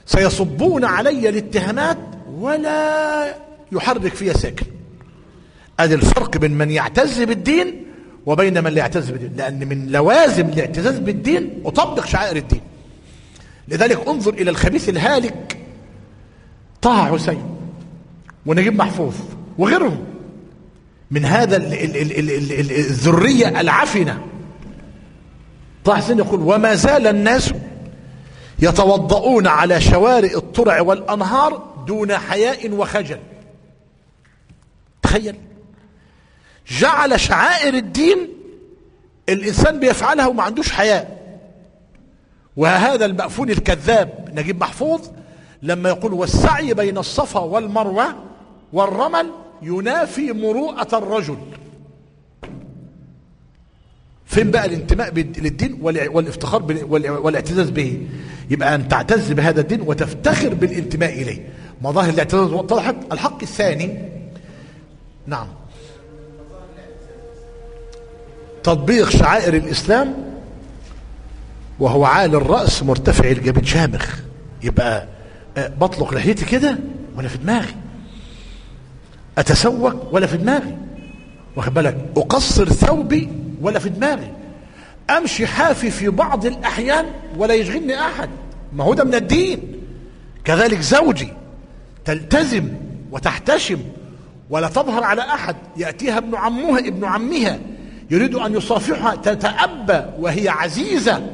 سيصبون علي الاتهامات ولا يحرك فيها ساكن. ادي الفرق بين من يعتز بالدين وبين من لا يعتز بالدين، لان من لوازم الاعتزاز بالدين اطبق شعائر الدين. لذلك انظر الى الخبيث الهالك طه حسين ونجيب محفوظ وغيرهم من هذا الذرية العفنة. طه حسين يقول: وما زال الناس يتوضؤون على شوارع الترع والأنهار دون حياء وخجل. تخيل، جعل شعائر الدين الإنسان بيفعلها وما عندوش حياء. وهذا المأفون الكذاب نجيب محفوظ لما يقول: والسعي بين الصفا والمروة والرمل ينافي مروءة الرجل. فين بقى الانتماء للدين والافتخار والاعتزاز به؟ يبقى أن تعتز بهذا الدين وتفتخر بالانتماء إليه. مظاهر الاعتزاز وضحت. الحق الثاني، نعم، تطبيق شعائر الإسلام وهو عالي الرأس مرتفع الجبين شامخ. يبقى بطلق لحيتي كده ولا في دماغي، أتسوق ولا في دماغي، واخد بالك، أقصر ثوبي ولا في دماغي، أمشي حافي في بعض الأحيان ولا يشغلني أحد، ما هو ده من الدين. كذلك زوجي تلتزم وتحتشم ولا تظهر على أحد، يأتيها ابن عمها ابن عمها يريد أن يصافحها تتأبى وهي عزيزة.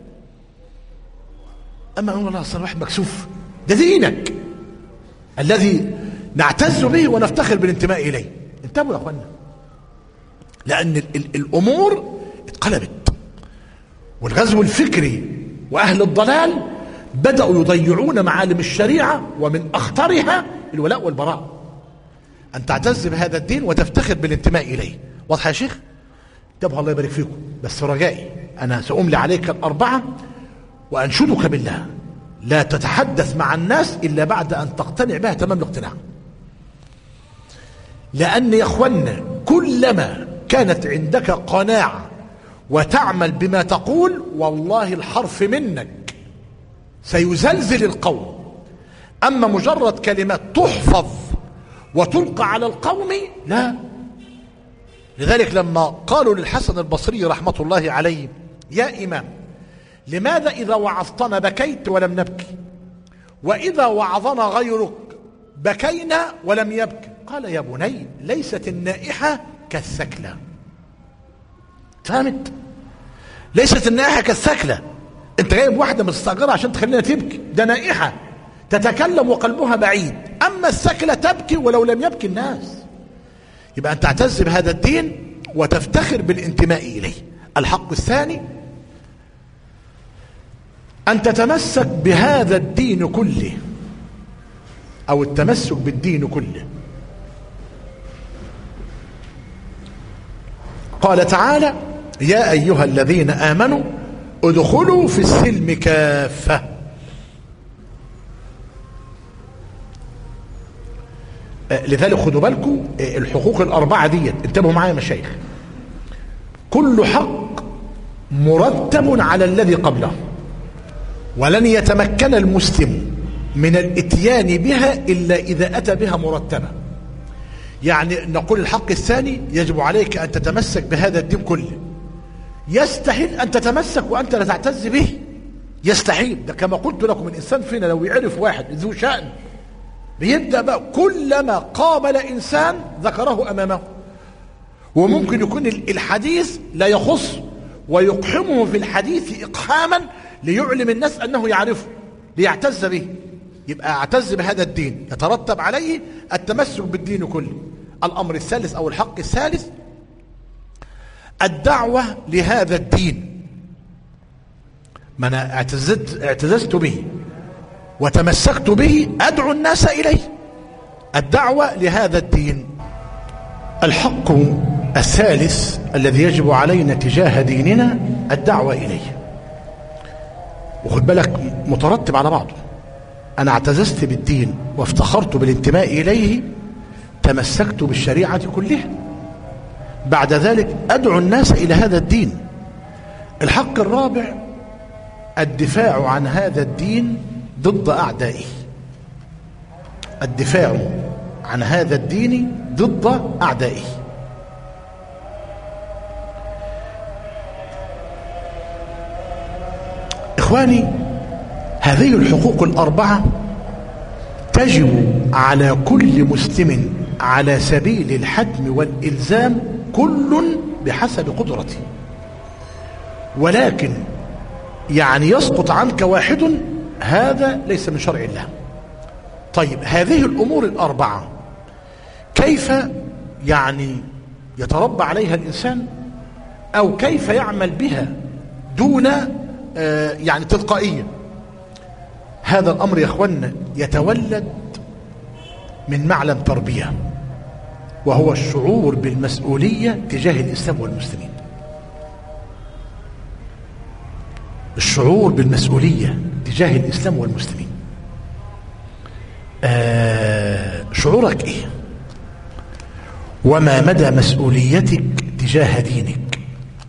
أما أقول الله أصلا واحد مكسوف، ده دينك الذي نعتز به ونفتخر بالانتماء إليه. انتبهوا يا أخوانا، لأن ال ال الأمور اتقلبت، والغزو الفكري وأهل الضلال بدأوا يضيعون معالم الشريعة، ومن أخطرها الولاء والبراء. أن تعتز بهذا الدين وتفتخر بالانتماء إليه. واضح يا شيخ؟ انتبهوا الله يبارك فيكم. بس رجائي أنا سأملي عليك الأربعة وأنشدك بالله لا تتحدث مع الناس إلا بعد أن تقتنع بها تمام الاقتناع. لأن يا أخوانا كلما كانت عندك قناعة وتعمل بما تقول، والله الحرف منك سيزلزل القوم. أما مجرد كلمات تحفظ وتلقى على القوم لا. لذلك لما قالوا للحسن البصري رحمة الله عليه: يا إمام، لماذا إذا وعظتنا بكيت ولم نبكي، وإذا وعظنا غيرك بكينا ولم يبكي؟ قال: يا بني، ليست النائحة كالثكلى. فهمت؟ ليست النائحة كالثكلى. انت جايب واحدة مستأجرة عشان تخلينا تبكي، ده نائحة تتكلم وقلبها بعيد. أما الثكلى تبكي ولو لم يبكي الناس. يبقى أن تعتز بهذا الدين وتفتخر بالانتماء إليه. الحق الثاني أن تتمسك بهذا الدين كله، أو التمسك بالدين كله. قال تعالى: يا أيها الذين آمنوا ادخلوا في السلم كافة. لذلك خدوا بالكم الحقوق الأربعة دي، انتبهوا معايا يا مشايخ. كل حق مرتب على الذي قبله، ولن يتمكن المسلم من الاتيان بها إلا إذا أتى بها مرتبة. يعني نقول الحق الثاني: يجب عليك أن تتمسك بهذا الدين كله. يستحيل أن تتمسك وأنت لا تعتز به، يستحيل. ده كما قلت لكم، الإنسان فينا لو يعرف واحد ذو شأن بيبدأ بقى كلما قابل إنسان ذكره أمامه، وممكن يكون الحديث لا يخص ويقحمه في الحديث إقحاما ليعلم الناس أنه يعرفه ليعتز به. يبقى اعتز بهذا الدين يترتب عليه التمسك بالدين كله. الأمر الثالث أو الحق الثالث الدعوة لهذا الدين. ما أنا اعتزت, اعتززت به وتمسكت به، أدعو الناس إليه. الدعوة لهذا الدين. الحق الثالث الذي يجب علينا تجاه ديننا الدعوة إليه. وخد بالك مترتب على بعضه. أنا اعتززت بالدين وافتخرت بالانتماء إليه، تمسكت بالشريعة كلها، بعد ذلك أدعو الناس إلى هذا الدين. الحق الرابع الدفاع عن هذا الدين ضد أعدائه، الدفاع عن هذا الدين ضد أعدائه. إخواني، هذه الحقوق الأربعة تجب على كل مسلم على سبيل الحتم والإلزام، كل بحسب قدرته، ولكن يعني يسقط عنك واحد، هذا ليس من شرع الله. طيب، هذه الأمور الأربعة كيف يعني يتربى عليها الإنسان، أو كيف يعمل بها دون آه يعني تلقائية؟ هذا الأمر يا أخوانا يتولد من معلم تربية، وهو الشعور بالمسؤولية تجاه الإسلام والمسلمين. الشعور بالمسؤولية تجاه الإسلام والمسلمين. آه شعورك إيه؟ وما مدى مسؤوليتك تجاه دينك؟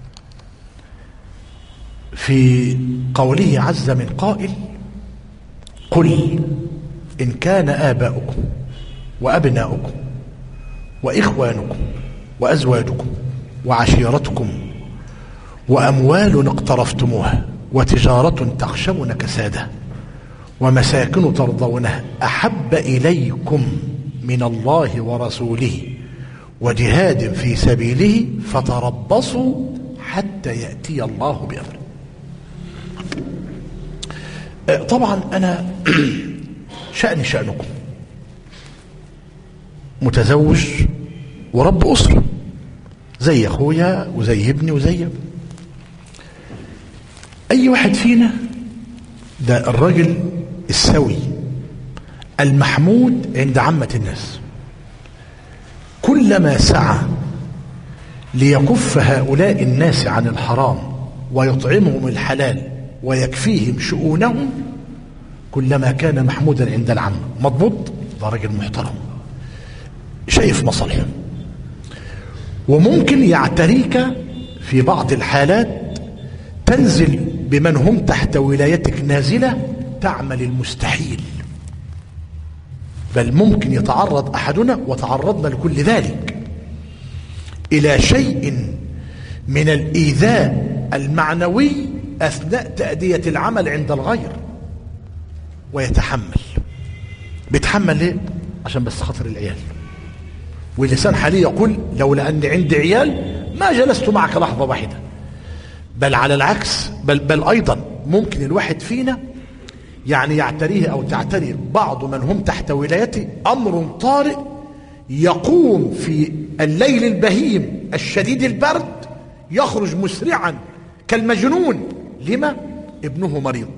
في قوله عز من قائل: قل إن كان آباؤكم وأبناؤكم وإخوانكم وأزواجكم وعشيرتكم وأموال اقترفتموها وتجارة تخشون كسادها ومساكن ترضونها أحب إليكم من الله ورسوله وجهاد في سبيله فتربصوا حتى يأتي الله بأمره. طبعا أنا شأني شأنكم، متزوج ورب أسرة زي أخويا وزي ابني وزي ابني. أي واحد فينا ده الرجل السوي المحمود عند عامة الناس، كلما سعى ليكف هؤلاء الناس عن الحرام ويطعمهم الحلال ويكفيهم شؤونهم، كلما كان محمودا عند العامة. مضبوط، ده راجل محترم شايف مصالحه، وممكن يعتريك في بعض الحالات تنزل بمن هم تحت ولايتك نازلة تعمل المستحيل، بل ممكن يتعرض أحدنا، وتعرضنا لكل ذلك، إلى شيء من الإيذاء المعنوي أثناء تأدية العمل عند الغير، ويتحمل. بيتحمل ليه؟ عشان بس خاطر العيال. ولسان حالي يقول: لولا أني عندي عيال ما جلست معك لحظة واحدة. بل على العكس، بل, بل أيضا ممكن الواحد فينا يعني يعتريه أو تعتري بعض من هم تحت ولايته أمر طارئ، يقوم في الليل البهيم الشديد البرد، يخرج مسرعا كالمجنون. لما؟ ابنه مريض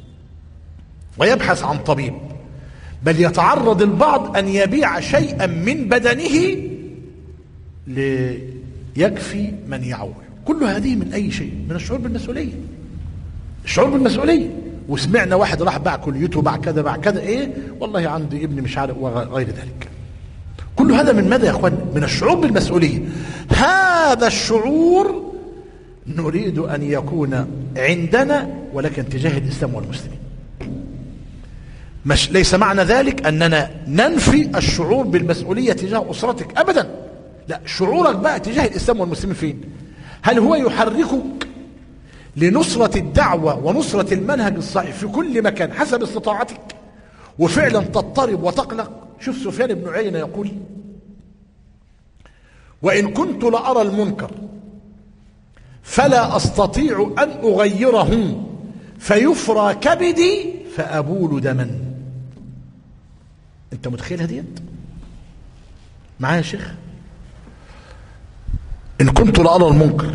ويبحث عن طبيب، بل يتعرض البعض أن يبيع شيئا من بدنه ليكفي من يعول. كل هذه من أي شيء؟ من الشعور بالمسؤولية. الشعور بالمسؤولية. وسمعنا واحد راح باع كليته، باع كذا باع كذا، ايه والله عندي ابني مش عارف وغير ذلك. كل هذا من ماذا يا اخوان؟ من الشعور بالمسؤولية. هذا الشعور نريد أن يكون عندنا، ولكن تجاه الإسلام والمسلمين. مش ليس معنى ذلك أننا ننفي الشعور بالمسؤولية تجاه أسرتك أبدا، لا. شعورك بقى تجاه الإسلام والمسلمين فين؟ هل هو يحركك لنصرة الدعوة ونصرة المنهج الصحيح في كل مكان حسب استطاعتك، وفعلا تضطرب وتقلق؟ شوف سفيان بن عيينة يقول: وإن كنت لأرى المنكر فلا أستطيع أن أغيره فيفرى كبدي فأبول دما. أنت متخيل هديت معايا يا شيخ؟ إن كنت لأرى المنكر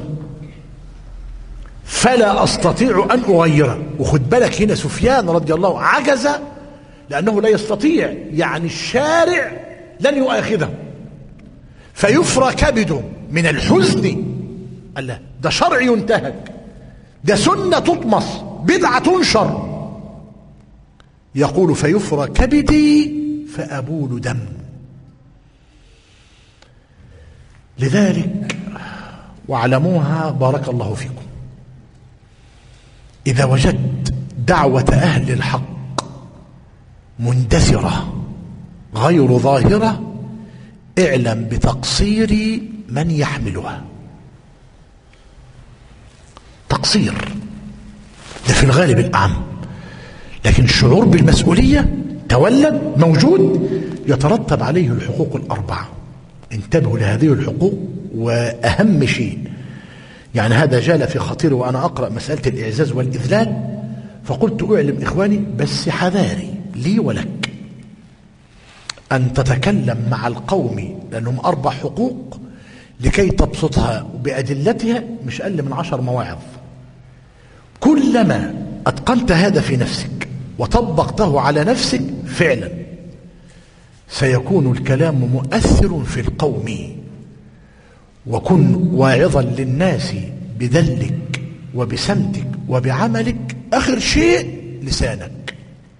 فلا أستطيع أن أغيره. وخد بالك هنا سفيان رضي الله عجز لأنه لا يستطيع، يعني الشارع لن يؤاخذه، فيفرى كبده من الحزن. الله، ده شرع ينتهك، ده سنة تطمس، بدعة تنشر. يقول: فيفرى كبدي فأبول دم. لذلك واعلموها بارك الله فيكم، إذا وجدت دعوة أهل الحق مندثرة غير ظاهرة اعلم بتقصير من يحملها. تقصير ده في الغالب الأعم، لكن الشعور بالمسؤولية تولد موجود يترتب عليه الحقوق الأربعة. انتبهوا لهذه الحقوق، وأهم شيء يعني هذا جال في خطيري وأنا أقرأ مسألة الإعزاز والإذلال، فقلت أعلم إخواني بس حذاري لي ولك أن تتكلم مع القوم لأنهم أربع حقوق لكي تبسطها بأدلتها مش أقل من عشر مواعظ. كلما أتقنت هذا في نفسك وطبقته على نفسك فعلا سيكون الكلام مؤثر في القوم. وكن واعظا للناس بذلك وبسمتك وبعملك، آخر شيء لسانك.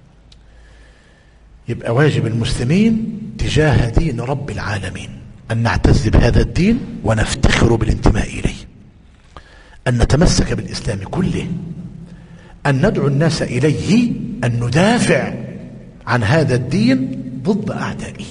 يبقى واجب المسلمين تجاه دين رب العالمين أن نعتز بهذا الدين ونفتخر بالانتماء إليه، أن نتمسك بالإسلام كله، أن ندعو الناس إليه، أن ندافع عن هذا الدين ضد أعدائه.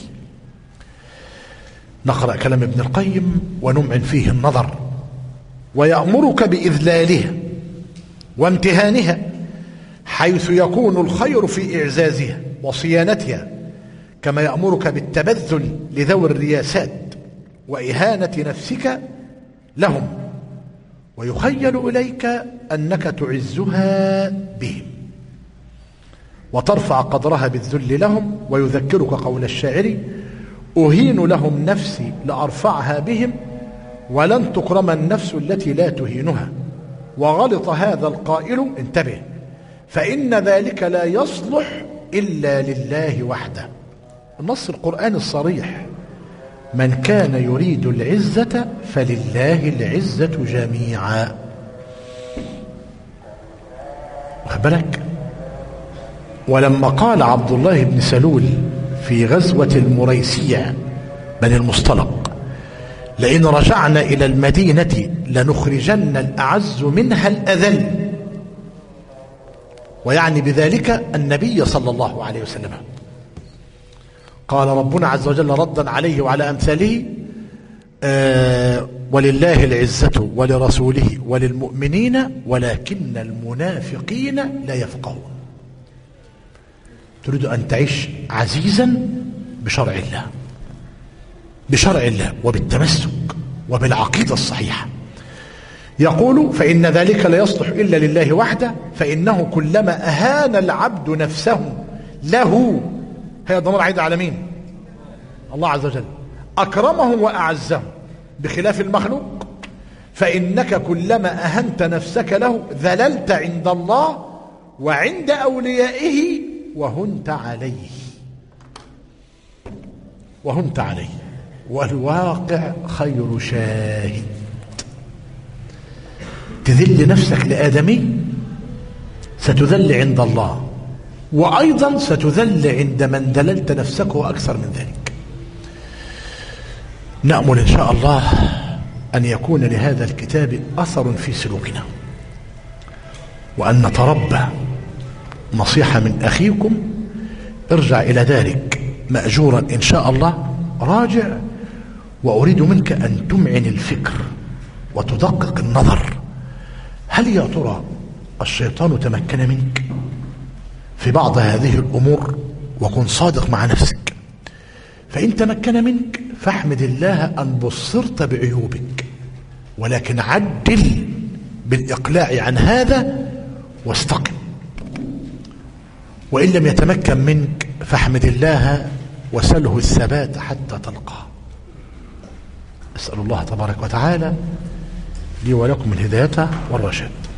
نقرأ كلام ابن القيم ونمعن فيه النظر. ويأمرك بإذلالها وامتهانها حيث يكون الخير في إعزازها وصيانتها، كما يأمرك بالتبذل لذوي الرياسات وإهانة نفسك لهم، ويخيل إليك أنك تعزها بهم وترفع قدرها بالذل لهم، ويذكرك قول الشاعر: أهين لهم نفسي لأرفعها بهم ولن تكرم النفس التي لا تهينها. وغلط هذا القائل، انتبه، فإن ذلك لا يصلح إلا لله وحده. النص القرآني الصريح: من كان يريد العزة فلله العزة جميعا. واخد بالك؟ ولما قال عبد الله بن سلول في غزوة المريسيع بني المصطلق: لئن رجعنا إلى المدينة لنخرجن الأعز منها الأذل، ويعني بذلك النبي صلى الله عليه وسلم. قال ربنا عز وجل ردا عليه وعلى أمثاله: آه ولله العزة ولرسوله وللمؤمنين ولكن المنافقين لا يفقهون. تريد أن تعيش عزيزا بشرع الله، بشرع الله وبالتمسك وبالعقيدة الصحيحة. يقول: فإن ذلك لا يصلح إلا لله وحده، فإنه كلما أهان العبد نفسه له، هي ضمير عائد على مين؟ الله عز وجل، أكرمه وأعزه، بخلاف المخلوق فإنك كلما أهنت نفسك له ذللت عند الله وعند أوليائه وهنت عليه وهنت عليه والواقع خير شاهد. تذل نفسك لآدمي ستذل عند الله، وأيضا ستذل عند من دللت نفسك وأكثر من ذلك. نأمل إن شاء الله أن يكون لهذا الكتاب أثر في سلوكنا، وأن نتربى. نصيحة من أخيكم: ارجع إلى دارك مأجورا إن شاء الله، راجع، وأريد منك أن تمعن الفكر وتدقق النظر. هل يا ترى الشيطان تمكن منك في بعض هذه الأمور؟ وكن صادق مع نفسك. فإن تمكن منك فاحمد الله أن بصرت بعيوبك، ولكن عدل بالإقلاع عن هذا واستقم. وإن لم يتمكن منك فاحمد الله وسله الثبات حتى تلقاه. أسأل الله تبارك وتعالى لي ولكم الهداية والرشاد.